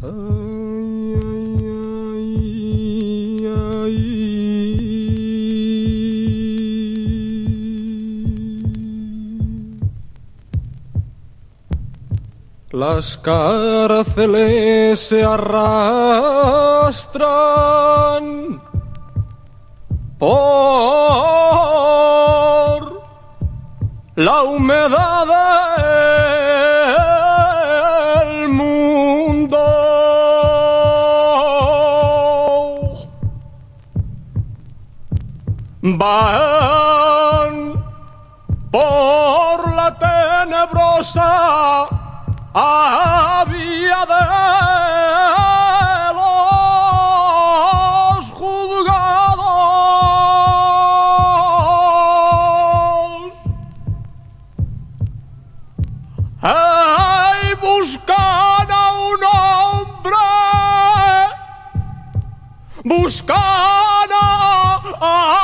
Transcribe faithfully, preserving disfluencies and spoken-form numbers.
Las cárceles se arrastran por la humedad del mundo. Van por la tenebrosa vía de los juzgados. ¡Ay, buscan a un hombre! ¡Buscan a, a